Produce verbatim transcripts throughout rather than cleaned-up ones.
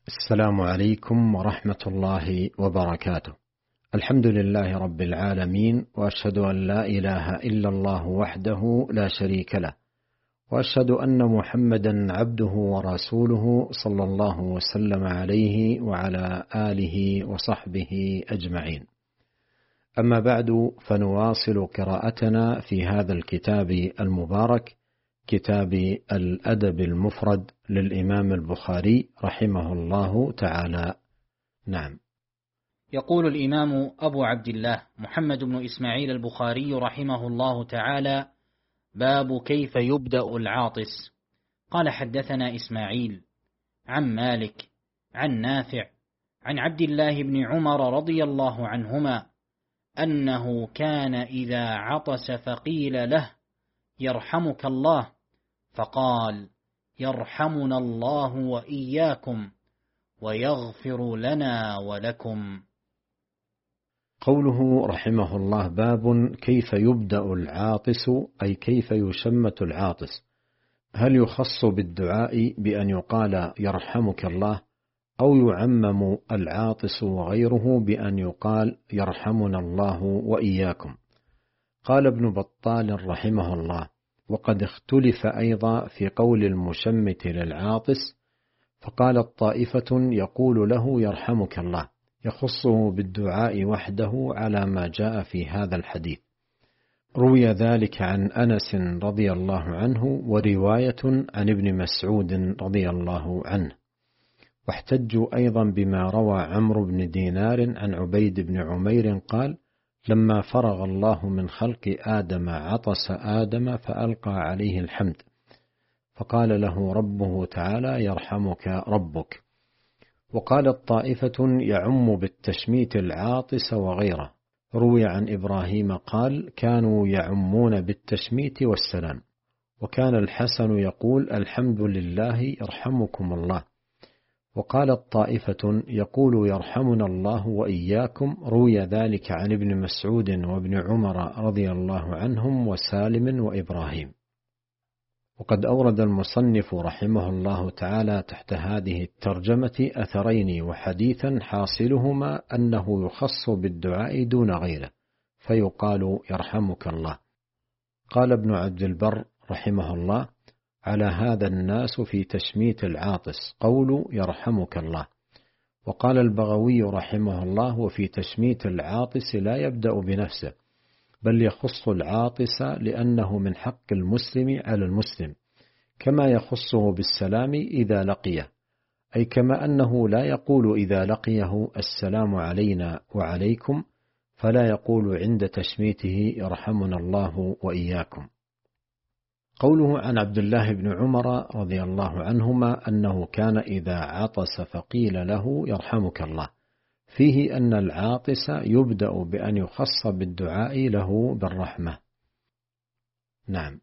السلام عليكم ورحمة الله وبركاته. الحمد لله رب العالمين، وأشهد أن لا إله إلا الله وحده لا شريك له، وأشهد أن محمدا عبده ورسوله صلى الله وسلم عليه وعلى آله وصحبه أجمعين. أما بعد، فنواصل قراءتنا في هذا الكتاب المبارك، كتاب الأدب المفرد للإمام البخاري رحمه الله تعالى. نعم. يقول الإمام أبو عبد الله محمد بن إسماعيل البخاري رحمه الله تعالى: باب كيف يبدأ العاطس. قال: حدثنا إسماعيل عن مالك عن نافع عن عبد الله بن عمر رضي الله عنهما أنه كان إذا عطس فقيل له: يرحمك الله، فقال: يرحمنا الله وإياكم ويغفر لنا ولكم. قوله رحمه الله: باب كيف يبدأ العاطس، أي كيف يشمت العاطس. هل يخص بالدعاء بأن يقال يرحمك الله، أو يعمم العاطس وغيره بأن يقال يرحمنا الله وإياكم؟ قال ابن بطال رحمه الله: وقد اختلف أيضا في قول المشمت للعاطس، فقالت طائفة يقول له يرحمك الله، يخصه بالدعاء وحده على ما جاء في هذا الحديث. روي ذلك عن أنس رضي الله عنه، ورواية عن ابن مسعود رضي الله عنه. واحتجوا أيضا بما روى عمرو بن دينار عن عبيد بن عمير قال: لما فرغ الله من خلق آدم عطس آدم فألقى عليه الحمد، فقال له ربه تعالى: يرحمك ربك. وقالت طائفة يعم بالتشميت العاطس وغيره. روي عن إبراهيم قال: كانوا يعمون بالتشميت والسلام. وكان الحسن يقول: الحمد لله يرحمكم الله. وقالت طائفة يقول: يرحمنا الله وإياكم. روي ذلك عن ابن مسعود وابن عمر رضي الله عنهم وسالم وإبراهيم. وقد أورد المصنف رحمه الله تعالى تحت هذه الترجمة أثرين وحديثا، حاصلهما أنه يخص بالدعاء دون غيره، فيقال يرحمك الله. قال ابن عبد البر رحمه الله: على هذا الناس في تشميت العاطس قول يرحمك الله. وقال البغوي رحمه الله: وفي تشميت العاطس لا يبدأ بنفسه، بل يخص العاطس لأنه من حق المسلم على المسلم، كما يخصه بالسلام إذا لقيه، أي كما أنه لا يقول إذا لقيه السلام علينا وعليكم، فلا يقول عند تشميته يرحمنا الله وإياكم. قوله عن عبد الله بن عمر رضي الله عنهما أنه كان إذا عطس فقيل له يرحمك الله، فيه أن العاطس يبدأ بأن يخص بالدعاء له بالرحمة. نعم.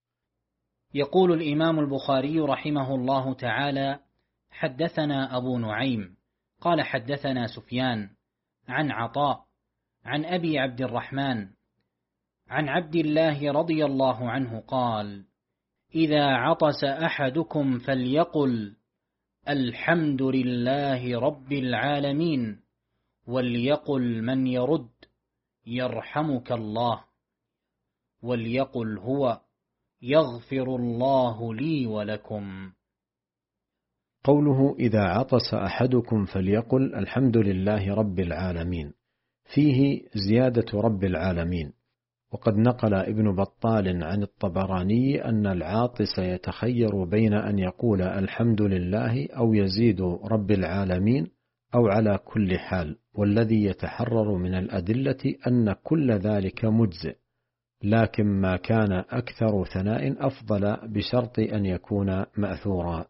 يقول الإمام البخاري رحمه الله تعالى: حدثنا أبو نعيم قال: حدثنا سفيان عن عطاء عن أبي عبد الرحمن عن عبد الله رضي الله عنه قال: إذا عطس أحدكم فليقل: الحمد لله رب العالمين، وليقل من يرد: يرحمك الله، وليقل هو: يغفر الله لي ولكم. قوله إذا عطس أحدكم فليقل الحمد لله رب العالمين، فيه زيادة رب العالمين. وقد نقل ابن بطال عن الطبراني أن العاطس يتخير بين أن يقول الحمد لله أو يزيد رب العالمين أو على كل حال، والذي يتحرر من الأدلة أن كل ذلك مجزئ، لكن ما كان أكثر ثناء أفضل بشرط أن يكون مأثورا.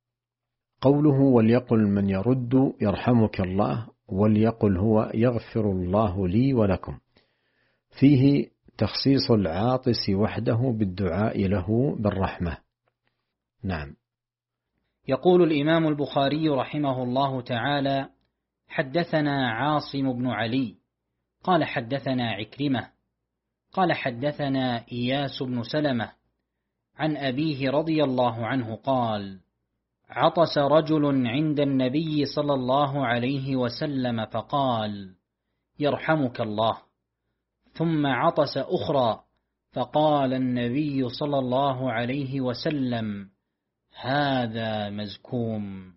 قوله وليقل من يرد يرحمك الله، وليقل هو: يغفر الله لي ولكم، فيه تخصيص العاطس وحده بالدعاء له بالرحمة. نعم. يقول الإمام البخاري رحمه الله تعالى: حدثنا عاصم بن علي قال: حدثنا عكرمة قال: حدثنا إياس بن سلمة عن أبيه رضي الله عنه قال: عطس رجل عند النبي صلى الله عليه وسلم فقال: يرحمك الله. ثم عطس أخرى فقال النبي صلى الله عليه وسلم: هذا مزكوم.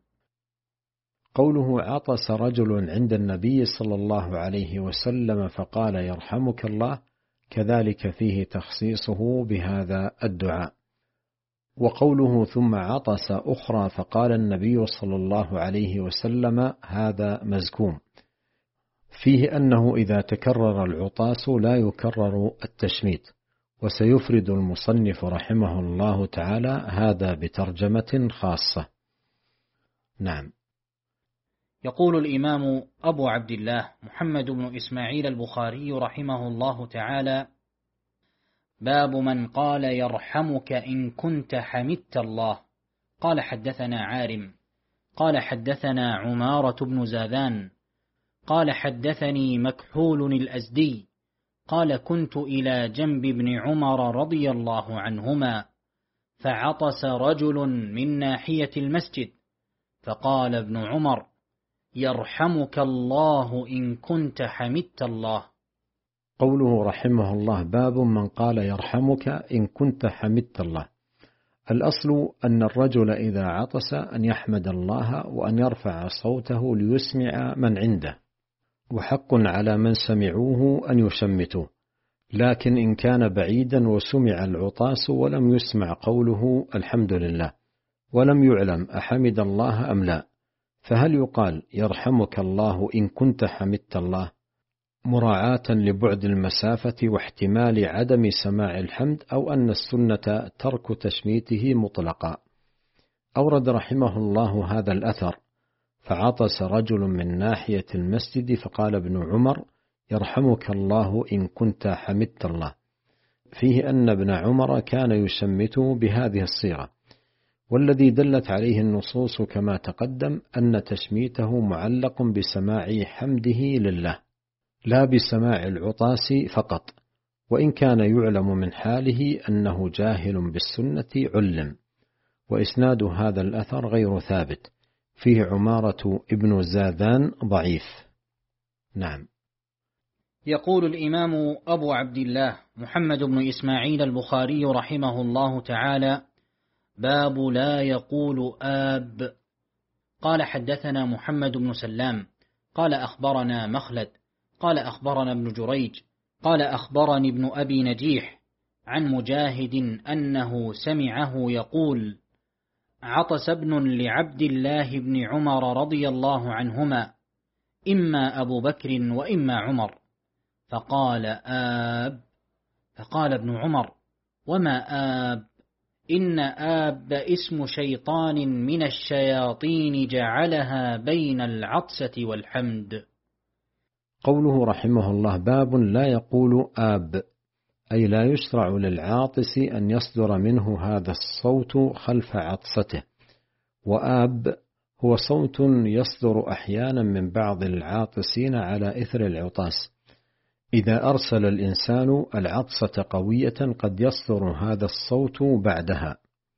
قوله عطس رجل عند النبي صلى الله عليه وسلم فقال: يرحمك الله، كذلك فيه تخصيصه بهذا الدعاء. وقوله ثم عطس أخرى فقال النبي صلى الله عليه وسلم: هذا مزكوم، فيه أنه إذا تكرر العطاس لا يكرر التشميت. وسيفرد المصنف رحمه الله تعالى هذا بترجمة خاصة. نعم. يقول الإمام أبو عبد الله محمد بن إسماعيل البخاري رحمه الله تعالى: باب من قال يرحمك إن كنت حمدت الله. قال حدثنا عارم قال حدثنا عمارة بن زاذان قال حدثني مكحول الأزدي قال: كنت إلى جنب ابن عمر رضي الله عنهما، فعطس رجل من ناحية المسجد، فقال ابن عمر: يرحمك الله إن كنت حمدت الله. قوله رحمه الله: باب من قال يرحمك إن كنت حمدت الله. الأصل أن الرجل إذا عطس أن يحمد الله وأن يرفع صوته ليسمع من عنده، وحق على من سمعوه أن يشمتوه. لكن إن كان بعيدا وسمع العطاس ولم يسمع قوله الحمد لله ولم يعلم أحمد الله أم لا، فهل يقال يرحمك الله إن كنت حمدت الله، مراعاة لبعد المسافة واحتمال عدم سماع الحمد، أو أن السنة ترك تشميته مطلقا؟ أورد رحمه الله هذا الأثر: فعطس رجل من ناحية المسجد فقال ابن عمر: يرحمك الله إن كنت حمدت الله، فيه أن ابن عمر كان يشمت بهذه الصيغة. والذي دلت عليه النصوص كما تقدم أن تشميته معلق بسماع حمده لله لا بسماع العطاس فقط، وإن كان يعلم من حاله أنه جاهل بالسنة علم. وإسناد هذا الأثر غير ثابت، فيه عمارة ابن زاذان ضعيف. نعم. يقول الإمام أبو عبد الله محمد بن إسماعيل البخاري رحمه الله تعالى: باب لا يقول آب. قال حدثنا محمد بن سلام قال أخبرنا مخلد قال أخبرنا ابن جريج قال أخبرني ابن أبي نجيح عن مجاهد أنه سمعه يقول: عطس ابن لعبد الله بن عمر رضي الله عنهما، إما أبو بكر وإما عمر، فقال: آب. فقال ابن عمر: وما آب؟ إن آب اسم شيطان من الشياطين جعلها بين العطسة والحمد. قوله رحمه الله: باب لا يقول آب، أي لا يشرع للعاطس أن يصدر منه هذا الصوت خلف عطسته. وآب هو صوت يصدر أحيانا من بعض العاطسين على إثر العطاس. إذا أرسل الإنسان العطسة قوية قد يصدر هذا الصوت بعدها.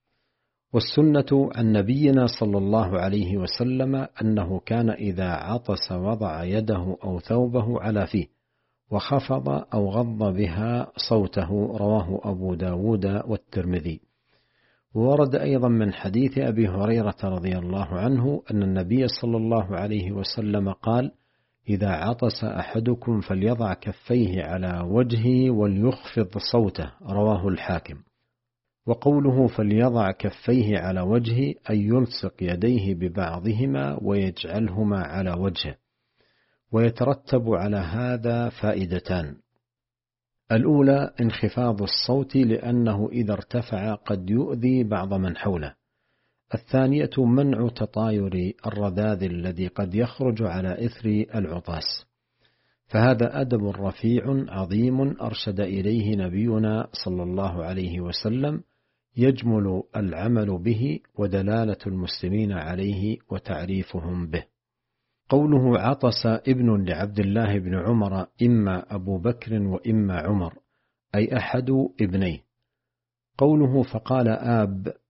والسنة عن نبينا صلى الله عليه وسلم أنه كان إذا عطس وضع يده أو ثوبه على فيه وخفض أو غض بها صوته، رواه أبو داود والترمذي. وورد أيضا من حديث أبي هريرة رضي الله عنه أن النبي صلى الله عليه وسلم قال: إذا عطس أحدكم فليضع كفيه على وجهه وليخفض صوته، رواه الحاكم. وقوله فليضع كفيه على وجهه أي يلصق يديه ببعضهما ويجعلهما على وجهه. ويترتب على هذا فائدتان: الأولى انخفاض الصوت لأنه إذا ارتفع قد يؤذي بعض من حوله. الثانية منع تطاير الرذاذ الذي قد يخرج على إثر العطاس. فهذا أدب رفيع عظيم أرشد إليه نبينا صلى الله عليه وسلم، يجمل العمل به ودلالة المسلمين عليه وتعريفهم به. قوله عطس ابن لعبد الله بن عمر، إما أبو بكر وإما عمر، أي أحد ابنيه. قوله فقال آب،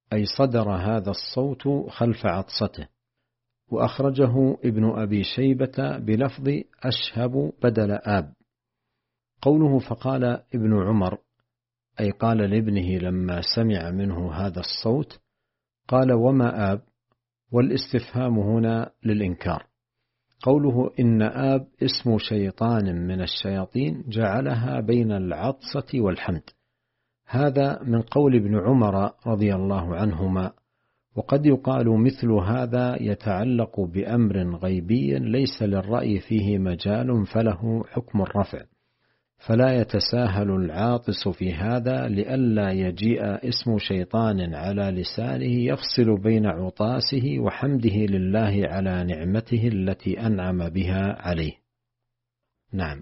أي صدر هذا الصوت خلف عطسته. وأخرجه ابن أبي شيبة بلفظ أشهب بدل آب. قوله فقال ابن عمر، أي قال لابنه لما سمع منه هذا الصوت، قال وما آب؟ والاستفهام هنا للإنكار. قوله إن آب اسم شيطان من الشياطين جعلها بين العطسة والحمد، هذا من قول ابن عمر رضي الله عنهما. وقد يقال مثل هذا يتعلق بأمر غيبي ليس للرأي فيه مجال فله حكم الرفع، فلا يتساهل العاطس في هذا لئلا يجيء اسم شيطان على لسانه يفصل بين عطاسه وحمده لله على نعمته التي أنعم بها عليه. نعم.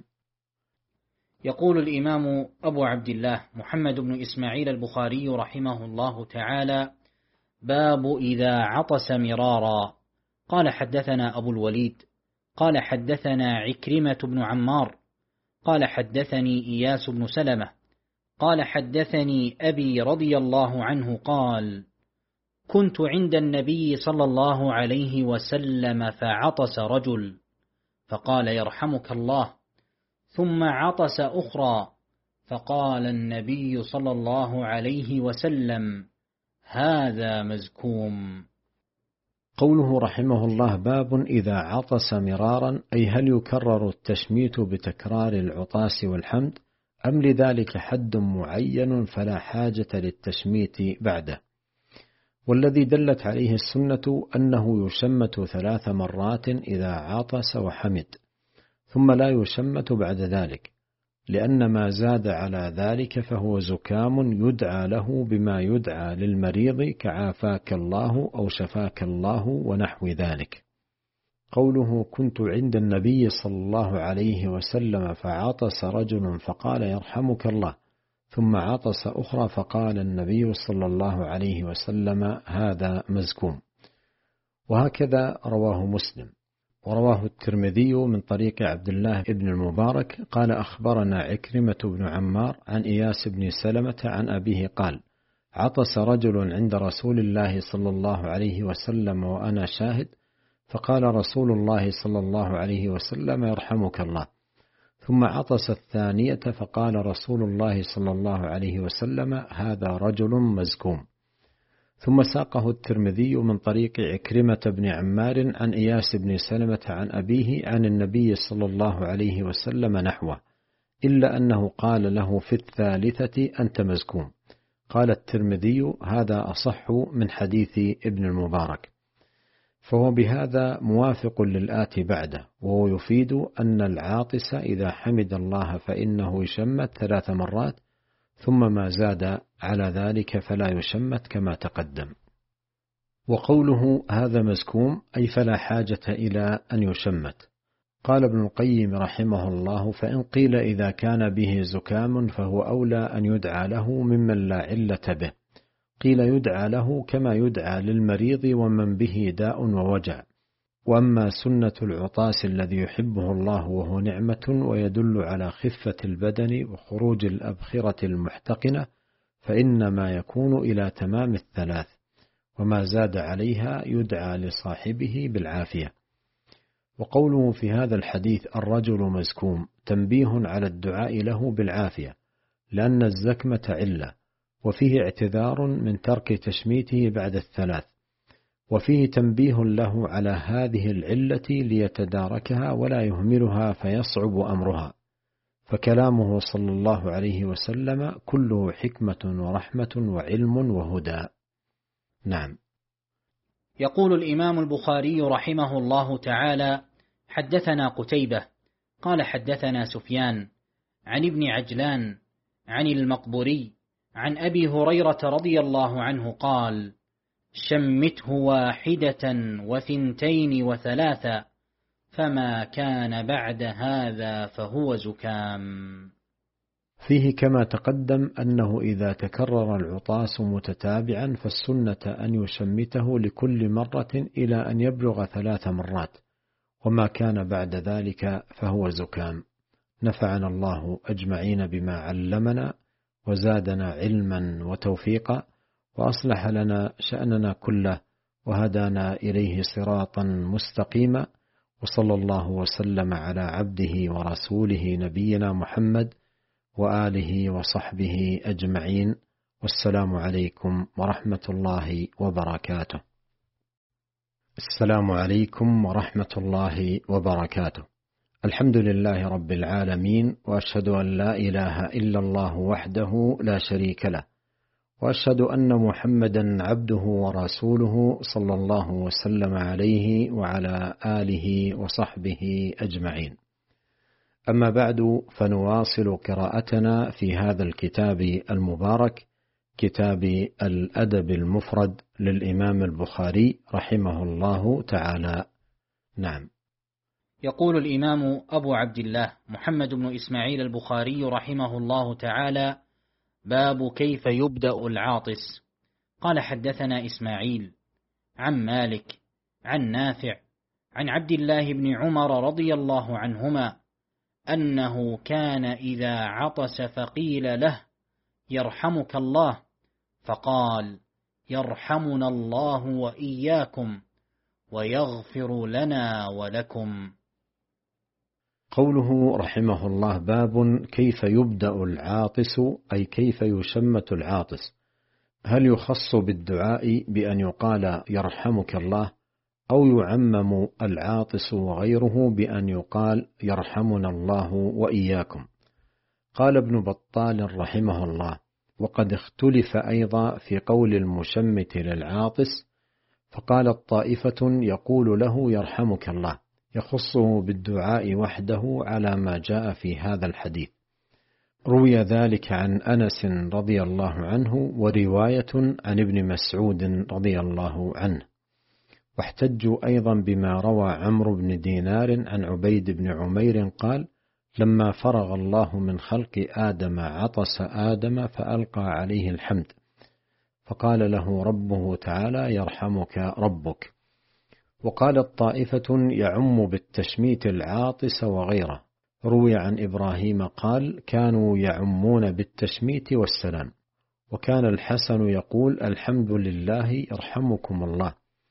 يقول الإمام أبو عبد الله محمد بن إسماعيل البخاري رحمه الله تعالى: باب إذا عطس مرارا. قال حدثنا أبو الوليد قال حدثنا عكرمة بن عمار قال حدثني إياس بن سلمة قال حدثني أبي رضي الله عنه قال: كنت عند النبي صلى الله عليه وسلم فعطس رجل فقال: يرحمك الله، ثم عطس أخرى فقال النبي صلى الله عليه وسلم: هذا مزكوم. قوله رحمه الله باب إذا عطس مرارا، أي هل يكرر التشميت بتكرار العطاس والحمد، أم لذلك حد معين فلا حاجة للتشميت بعده؟ والذي دلت عليه السنة أنه يشمت ثلاث مرات إذا عطس وحمد، ثم لا يشمت بعد ذلك، لأن ما زاد على ذلك فهو زكام يدعى له بما يدعى للمريض كعافاك الله أو شفاك الله ونحو ذلك. قوله كنت عند النبي صلى الله عليه وسلم فعطس رجل فقال: يرحمك الله، ثم عطس أخرى فقال النبي صلى الله عليه وسلم: هذا مزكوم. وهكذا رواه مسلم. ورواه الترمذي من طريق عبد الله بن المبارك قال: أخبرنا عكرمة بن عمار عن إياس بن سلمة عن أبيه قال: عطس رجل عند رسول الله صلى الله عليه وسلم وأنا شاهد، فقال رسول الله صلى الله عليه وسلم: يرحمك الله، ثم عطس الثانية فقال رسول الله صلى الله عليه وسلم: هذا رجل مزكوم. ثم ساقه الترمذي من طريق عكرمة بن عمار عن إياس بن سلمة عن أبيه عن النبي صلى الله عليه وسلم نحوه، إلا أنه قال له في الثالثة: أنت مزكوم. قال الترمذي: هذا أصح من حديث ابن المبارك، فهو بهذا موافق للآتي بعده، وهو يفيد أن العاطس إذا حمد الله فإنه يشمت ثلاث مرات، ثم ما زاد على ذلك فلا يشمت كما تقدم. وقوله هذا مزكوم أي فلا حاجة إلى أن يشمت. قال ابن القيم رحمه الله: فإن قيل إذا كان به زكام فهو أولى أن يدعى له ممن لا علة به. قيل يدعى له كما يدعى للمريض ومن به داء ووجع. وأما سنة العطاس الذي يحبه الله وهو نعمة ويدل على خفة البدن وخروج الأبخرة المحتقنة، فإنما يكون إلى تمام الثلاث، وما زاد عليها يدعى لصاحبه بالعافية. وقوله في هذا الحديث الرجل مزكوم تنبيه على الدعاء له بالعافية، لأن الزكمة علة، وفيه اعتذار من ترك تشميته بعد الثلاث، وفيه تنبيه له على هذه العلة ليتداركها ولا يهملها فيصعب أمرها. فكلامه صلى الله عليه وسلم كله حكمة ورحمة وعلم وهدى. نعم. يقول الإمام البخاري رحمه الله تعالى: حدثنا قتيبة قال حدثنا سفيان عن ابن عجلان عن المقبوري عن أبي هريرة رضي الله عنه قال: شمته واحدة وثنتين وثلاثة، فما كان بعد هذا فهو زكام. فيه كما تقدم أنه إذا تكرر العطاس متتابعا فالسنة أن يشمته لكل مرة إلى أن يبلغ ثلاث مرات، وما كان بعد ذلك فهو زكام. نفعنا الله أجمعين بما علمنا وزادنا علما وتوفيقا، وأصلح لنا شأننا كله وهدانا إليه صراطا مستقيما، وصلى الله وسلم على عبده ورسوله نبينا محمد وآله وصحبه أجمعين، والسلام عليكم ورحمة الله وبركاته. السلام عليكم ورحمة الله وبركاته. الحمد لله رب العالمين، وأشهد أن لا إله إلا الله وحده لا شريك له، وأشهد أن محمدا عبده ورسوله صلى الله وسلم عليه وعلى آله وصحبه أجمعين. أما بعد، فنواصل قراءتنا في هذا الكتاب المبارك، كتاب الأدب المفرد للإمام البخاري رحمه الله تعالى. نعم. يقول الإمام أبو عبد الله محمد بن إسماعيل البخاري رحمه الله تعالى: باب كيف يبدأ العاطس. قال: حدثنا إسماعيل عن مالك عن نافع عن عبد الله بن عمر رضي الله عنهما أنه كان إذا عطس فقيل له: يرحمك الله، فقال: يرحمنا الله وإياكم ويغفر لنا ولكم. قوله رحمه الله: باب كيف يبدأ العاطس، أي كيف يشمت العاطس. هل يخص بالدعاء بأن يقال يرحمك الله، أو يعمم العاطس وغيره بأن يقال يرحمنا الله وإياكم؟ قال ابن بطال رحمه الله: وقد اختلف أيضا في قول المشمت للعاطس، فقالت طائفة يقول له يرحمك الله، يخصه بالدعاء وحده على ما جاء في هذا الحديث. روي ذلك عن أنس رضي الله عنه، ورواية عن ابن مسعود رضي الله عنه. واحتجوا أيضا بما روى عمرو بن دينار عن عبيد بن عمير قال: لما فرغ الله من خلق آدم عطس آدم فألقى عليه الحمد، فقال له ربه تعالى: يرحمك ربك. وقالت طائفة يعم بالتشميت العاطس وغيره. روي عن إبراهيم قال: كانوا يعمون بالتشميت والسلام. وكان الحسن يقول: الحمد لله يرحمكم الله.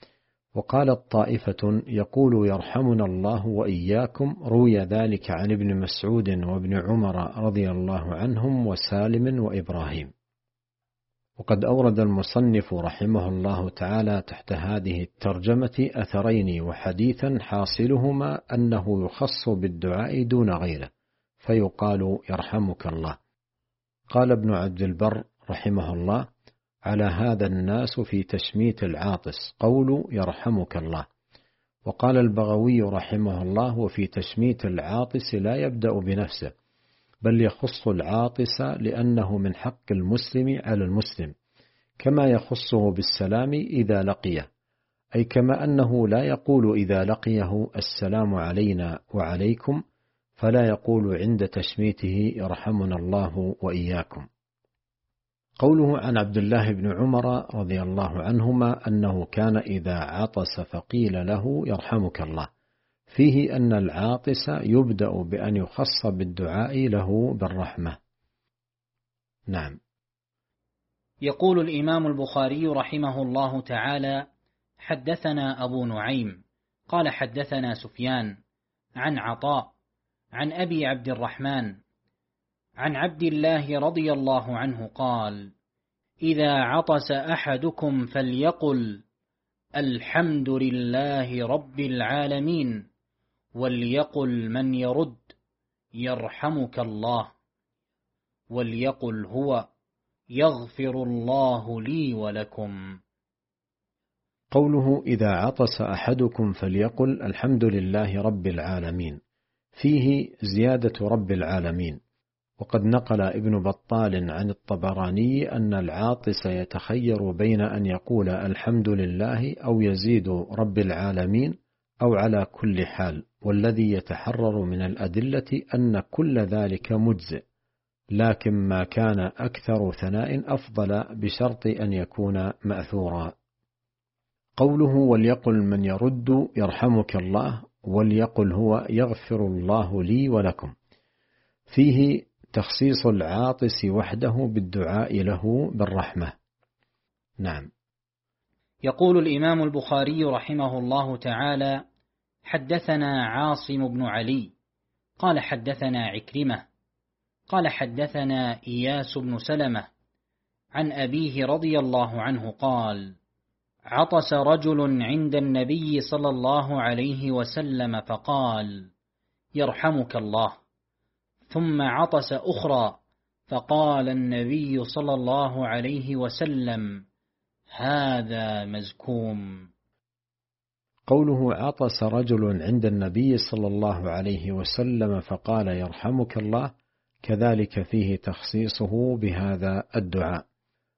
وقالت طائفة يقول: يرحمنا الله وإياكم. روي ذلك عن ابن مسعود وابن عمر رضي الله عنهم وسالم وإبراهيم. وقد أورد المصنف رحمه الله تعالى تحت هذه الترجمة أثرين وحديثا، حاصلهما أنه يخص بالدعاء دون غيره، فيقال يرحمك الله. قال ابن عبد البر رحمه الله: على هذا الناس في تشميت العاطس قول يرحمك الله. وقال البغوي رحمه الله: وفي تشميت العاطس لا يبدأ بنفسه، بل يخص العاطس لأنه من حق المسلم على المسلم، كما يخصه بالسلام إذا لقيه، أي كما أنه لا يقول إذا لقيه السلام علينا وعليكم، فلا يقول عند تشميته يرحمنا الله وإياكم. قوله عن عبد الله بن عمر رضي الله عنهما أنه كان إذا عطس فقيل له يرحمك الله، فيه أن العاطس يبدأ بأن يخص بالدعاء له بالرحمة. نعم. يقول الإمام البخاري رحمه الله تعالى: حدثنا أبو نعيم قال: حدثنا سفيان عن عطاء عن أبي عبد الرحمن عن عبد الله رضي الله عنه قال: إذا عطس أحدكم فليقل: الحمد لله رب العالمين، وليقل من يرد: يرحمك الله، وليقل هو: يغفر الله لي ولكم. قوله إذا عطس أحدكم فليقل الحمد لله رب العالمين، فيه زيادة رب العالمين. وقد نقل ابن بطال عن الطبراني أن العاطس يتخير بين أن يقول الحمد لله أو يزيد رب العالمين أو على كل حال، والذي يتحرر من الأدلة أن كل ذلك مجزئ، لكن ما كان أكثر ثناء أفضل بشرط أن يكون مأثورا. قوله وليقل من يرد يرحمك الله، وليقل هو يغفر الله لي ولكم، فيه تخصيص العاطس وحده بالدعاء له بالرحمة. نعم. يقول الإمام البخاري رحمه الله تعالى: حدثنا عاصم بن علي قال حدثنا عكرمة قال حدثنا إياس بن سلمة عن أبيه رضي الله عنه قال: عطس رجل عند النبي صلى الله عليه وسلم فقال: يرحمك الله، ثم عطس أخرى فقال النبي صلى الله عليه وسلم: هذا مزكوم. قوله عطس رجل عند النبي صلى الله عليه وسلم فقال: يرحمك الله، كذلك فيه تخصيصه بهذا الدعاء.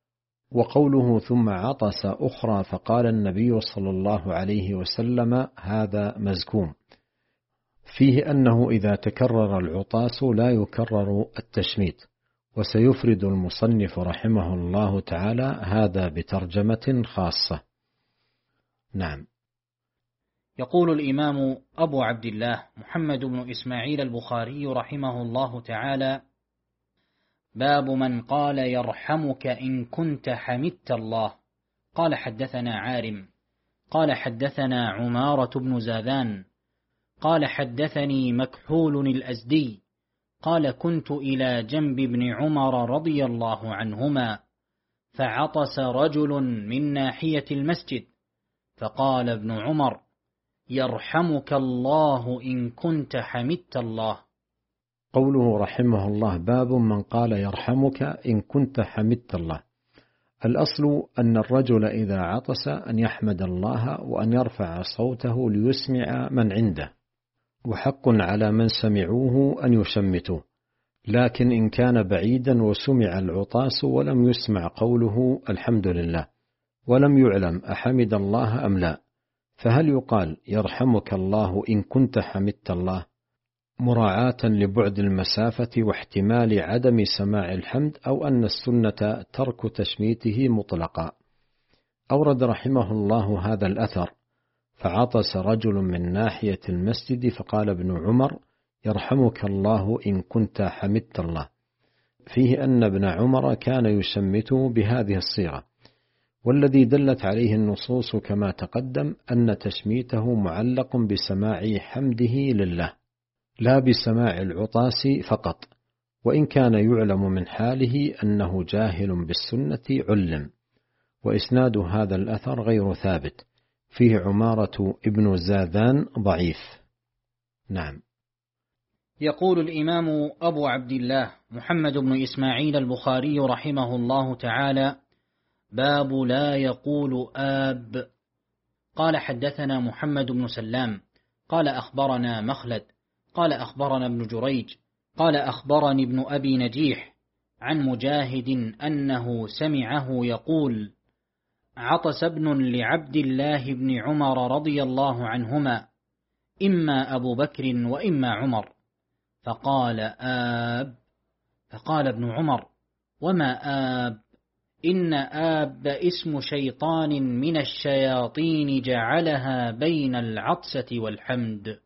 وقوله ثم عطس أخرى فقال النبي صلى الله عليه وسلم: هذا مزكوم، فيه أنه إذا تكرر العطاس لا يكرر التشميت. وسيفرد المصنف رحمه الله تعالى هذا بترجمة خاصة. نعم. يقول الإمام أبو عبد الله محمد بن إسماعيل البخاري رحمه الله تعالى: باب من قال يرحمك إن كنت حمدت الله. قال حدثنا عارم قال حدثنا عمارة بن زاذان قال حدثني مكحول الأزدي قال: كنت إلى جنب ابن عمر رضي الله عنهما، فعطس رجل من ناحية المسجد، فقال ابن عمر: يرحمك الله إن كنت حمدت الله. قوله رحمه الله: باب من قال يرحمك إن كنت حمدت الله. الأصل أن الرجل إذا عطس أن يحمد الله وأن يرفع صوته ليسمع من عنده، وحق على من سمعوه أن يشمتوه. لكن إن كان بعيدا وسمع العطاس ولم يسمع قوله الحمد لله ولم يعلم أحمد الله أم لا، فهل يقال يرحمك الله إن كنت حمدت الله، مراعاة لبعد المسافة واحتمال عدم سماع الحمد، أو أن السنة ترك تشميته مطلقا؟ أورد رحمه الله هذا الأثر: فعطس رجل من ناحية المسجد فقال ابن عمر: يرحمك الله إن كنت حمدت الله، فيه أن ابن عمر كان يشمت بهذه الصيغة. والذي دلت عليه النصوص كما تقدم أن تشميته معلق بسماع حمده لله لا بسماع العطاس فقط، وإن كان يعلم من حاله أنه جاهل بالسنة علم. وإسناد هذا الأثر غير ثابت، فيه عمارة ابن زاذان ضعيف. نعم. يقول الإمام أبو عبد الله محمد بن إسماعيل البخاري رحمه الله تعالى: باب لا يقول آب. قال حدثنا محمد بن سلام قال أخبرنا مخلد قال أخبرنا ابن جريج قال أخبرني ابن أبي نجيح عن مجاهد أنه سمعه يقول: عطس ابن لعبد الله بن عمر رضي الله عنهما، إما أبو بكر وإما عمر، فقال: آب. فقال ابن عمر: وما آب؟ إن آب اسم شيطان من الشياطين جعلها بين العطسة والحمد.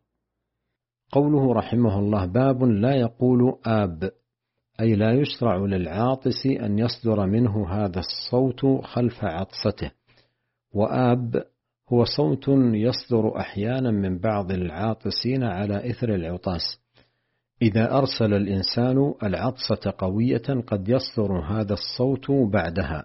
قوله رحمه الله: باب لا يقول آب، أي لا يشرع للعاطس أن يصدر منه هذا الصوت خلف عطسته. وآب هو صوت يصدر أحيانا من بعض العاطسين على إثر العطاس، إذا أرسل الإنسان العطسة قوية قد يصدر هذا الصوت بعدها.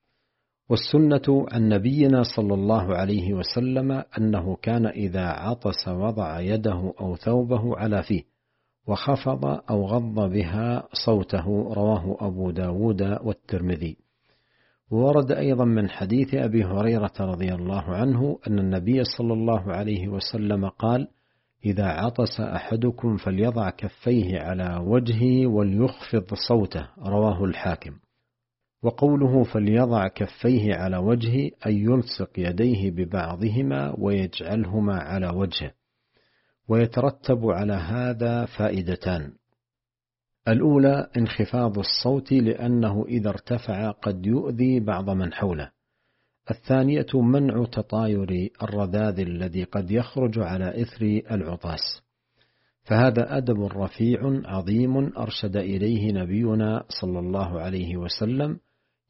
والسنة عن نبينا صلى الله عليه وسلم أنه كان إذا عطس وضع يده أو ثوبه على فيه وخفض أو غض بها صوته، رواه أبو داود والترمذي. وورد أيضا من حديث أبي هريرة رضي الله عنه أن النبي صلى الله عليه وسلم قال: إذا عطس أحدكم فليضع كفيه على وجهه وليخفض صوته، رواه الحاكم. وقوله فليضع كفيه على وجهه أي يلصق يديه ببعضهما ويجعلهما على وجهه. ويترتب على هذا فائدتان: الأولى انخفاض الصوت لأنه إذا ارتفع قد يؤذي بعض من حوله. الثانية منع تطاير الرذاذ الذي قد يخرج على إثر العطاس. فهذا أدب رفيع عظيم أرشد إليه نبينا صلى الله عليه وسلم،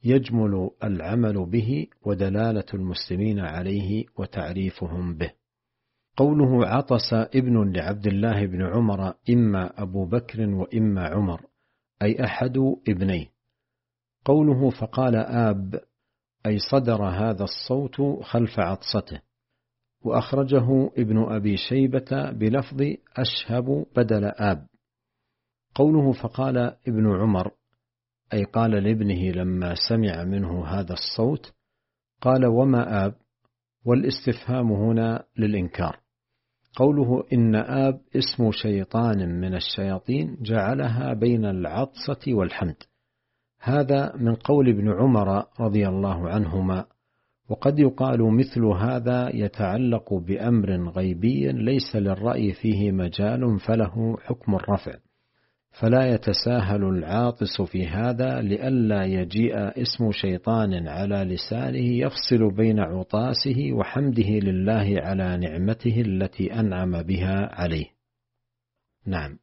يجمل العمل به ودلالة المسلمين عليه وتعريفهم به. قوله عطس ابن لعبد الله بن عمر إما أبو بكر وإما عمر، أي أحد ابنيه. قوله فقال آب، أي صدر هذا الصوت خلف عطسته. وأخرجه ابن أبي شيبة بلفظ أشهب بدل آب. قوله فقال ابن عمر، أي قال لابنه لما سمع منه هذا الصوت، قال وما آب، والاستفهام هنا للإنكار. قوله إن آب اسم شيطان من الشياطين جعلها بين العطسة والحمد، هذا من قول ابن عمر رضي الله عنهما. وقد يقال مثل هذا يتعلق بأمر غيبي ليس للرأي فيه مجال فله حكم الرفع، فلا يتساهل العاطس في هذا لئلا يجيء اسم شيطان على لسانه يفصل بين عطاسه وحمده لله على نعمته التي أنعم بها عليه. نعم.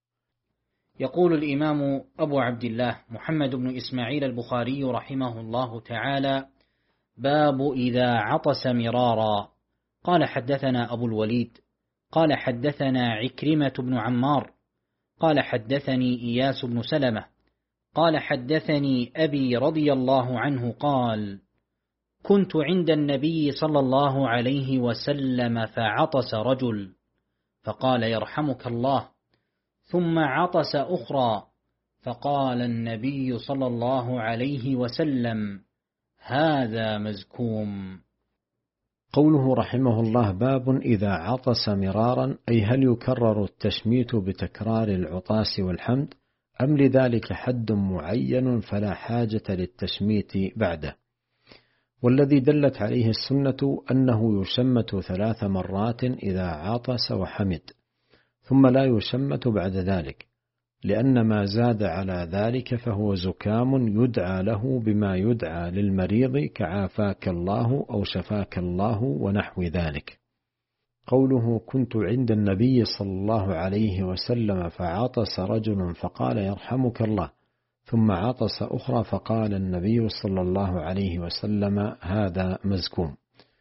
يقول الإمام أبو عبد الله محمد بن إسماعيل البخاري رحمه الله تعالى: باب إذا عطس مرارا. قال حدثنا أبو الوليد قال حدثنا عكرمة بن عمار قال حدثني إياس بن سلمة قال حدثني أبي رضي الله عنه قال: كنت عند النبي صلى الله عليه وسلم فعطس رجل فقال: يرحمك الله، ثم عطس أخرى فقال النبي صلى الله عليه وسلم: هذا مزكوم. قوله رحمه الله باب إذا عطس مرارا، أي هل يكرر التشميت بتكرار العطاس والحمد، أم لذلك حد معين فلا حاجة للتشميت بعده؟ والذي دلت عليه السنة أنه يشمت ثلاث مرات إذا عطس وحمد، ثم لا يشمت بعد ذلك، لأن ما زاد على ذلك فهو زكام يدعى له بما يدعى للمريض كعافاك الله أو شفاك الله ونحو ذلك. قوله كنت عند النبي صلى الله عليه وسلم فعطس رجل فقال: يرحمك الله، ثم عطس أخرى فقال النبي صلى الله عليه وسلم: هذا مزكوم.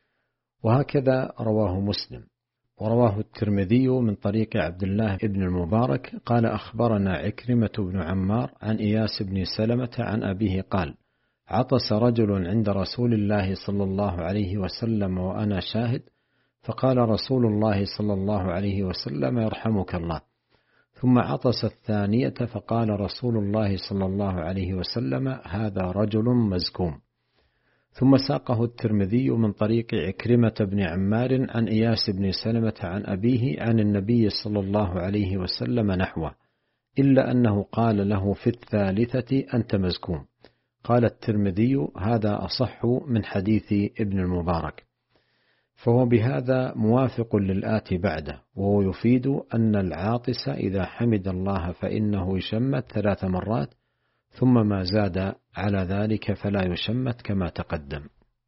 وهكذا رواه مسلم. ورواه الترمذي من طريق عبد الله بن المبارك قال: أخبرنا عكرمة بن عمار عن إياس بن سلمة عن أبيه قال: عطس رجل عند رسول الله صلى الله عليه وسلم وأنا شاهد، فقال رسول الله صلى الله عليه وسلم: يرحمك الله، ثم عطس الثانية فقال رسول الله صلى الله عليه وسلم: هذا رجل مزكوم. ثم ساقه الترمذي من طريق عكرمة بن عمار عن إياس بن سلمة عن أبيه عن النبي صلى الله عليه وسلم نحوه، إلا أنه قال له في الثالثة: أنت مزكوم. قال الترمذي: هذا أصح من حديث ابن المبارك، فهو بهذا موافق للآتي بعده، وهو يفيد أن العاطس إذا حمد الله فإنه يشمت ثلاث مرات، ثم ما زاد على ذلك فلا يشمت كما تقدم.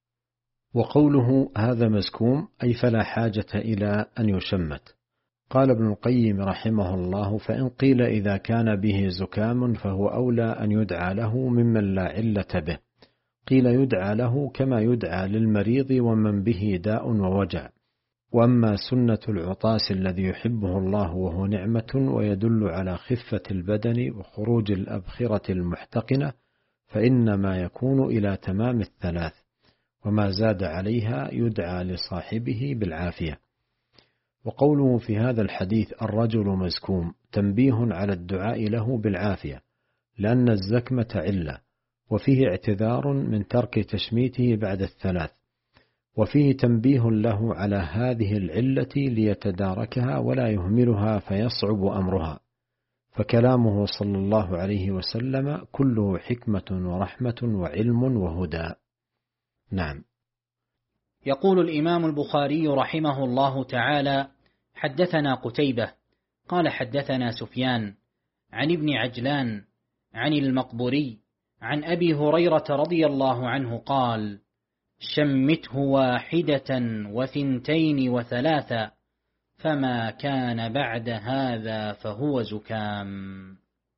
وقوله هذا مزكوم أي فلا حاجة إلى أن يشمت. قال ابن القيم رحمه الله: فإن قيل إذا كان به زكام فهو أولى أن يدعى له ممن لا علة به. قيل يدعى له كما يدعى للمريض ومن به داء ووجع. وأما سنة العطاس الذي يحبه الله وهو نعمة ويدل على خفة البدن وخروج الأبخرة المحتقنة، فإنما يكون إلى تمام الثلاث، وما زاد عليها يدعى لصاحبه بالعافية. وقوله في هذا الحديث الرجل مزكوم تنبيه على الدعاء له بالعافية، لأن الزكمة علة، وفيه اعتذار من ترك تشميته بعد الثلاث، وفيه تنبيه له على هذه العلة ليتداركها ولا يهملها فيصعب أمرها. فكلامه صلى الله عليه وسلم كله حكمة ورحمة وعلم وهدى. نعم. يقول الإمام البخاري رحمه الله تعالى: حدثنا قتيبة قال حدثنا سفيان عن ابن عجلان عن المقبوري عن أبي هريرة رضي الله عنه قال: شمته واحدة وثنتين وثلاثة، فما كان بعد هذا فهو زكام.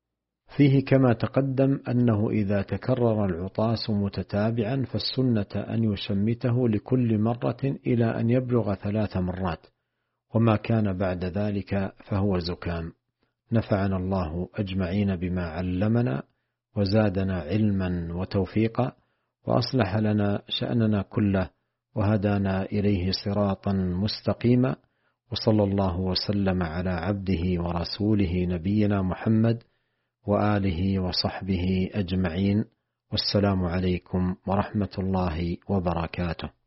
فيه كما تقدم أنه إذا تكرر العطاس متتابعا فالسنة أن يشمته لكل مرة إلى أن يبلغ ثلاث مرات، وما كان بعد ذلك فهو زكام. نفعنا الله أجمعين بما علمنا وزادنا علما وتوفيقا، وأصلح لنا شأننا كله، وهدانا إليه صراطا مستقيما، وصلى الله وسلم على عبده ورسوله نبينا محمد وآله وصحبه أجمعين، والسلام عليكم ورحمة الله وبركاته.